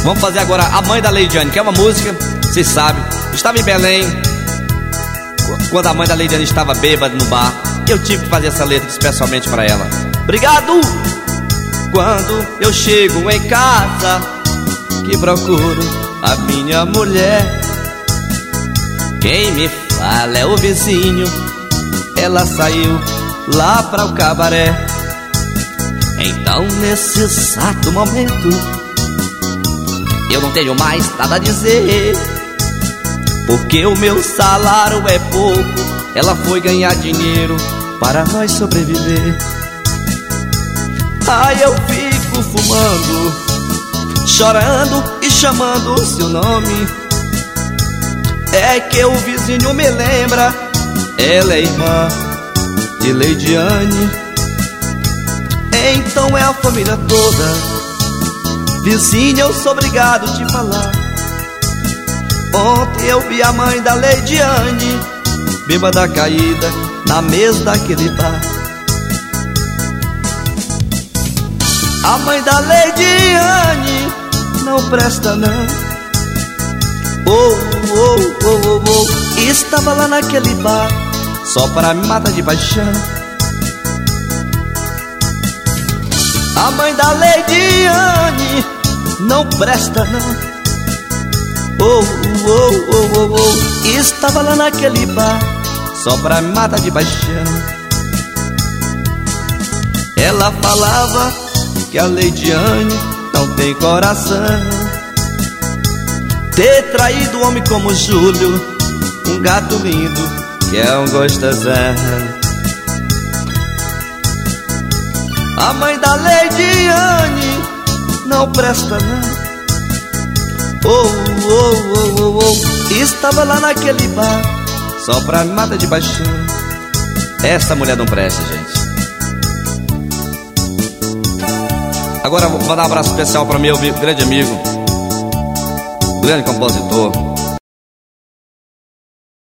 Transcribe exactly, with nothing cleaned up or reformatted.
Vamos fazer agora A Mãe da Leidiane, que é uma música, vocês sabem. Estava em Belém, quando a mãe da Leidiane estava bêbada no bar, eu tive que fazer essa letra especialmente para ela. Obrigado! Quando eu chego em casa, que procuro a minha mulher, quem me fala é o vizinho, ela saiu lá para o cabaré. Então nesse exato momento eu não tenho mais nada a dizer, porque o meu salário é pouco, ela foi ganhar dinheiro para nós sobreviver. Aí eu fico fumando, chorando e chamando o seu nome. É que o vizinho me lembra, ela é irmã de Leidiane. Então é a família toda, vizinha, eu sou obrigado a te falar. Ontem eu vi a mãe da Leidiane, bêbada caída na mesa daquele bar. A mãe da Leidiane não presta não. Oh, oh, oh, oh, oh. Estava lá naquele bar só para me matar de paixão. A mãe da Leidiane não presta não. Oh, oh, oh, oh, oh. Estava lá naquele bar só pra me matar de paixão. Ela falava que a Leidiane não tem coração, ter traído um homem como Júlio, um gato lindo que é um gostosão. A mãe da Leidiane não presta não. Oh, oh, oh, oh, oh. Estava lá naquele bar só pra me matar de paixão. Essa mulher não presta, gente. Agora vou mandar um abraço especial para meu grande amigo, grande compositor,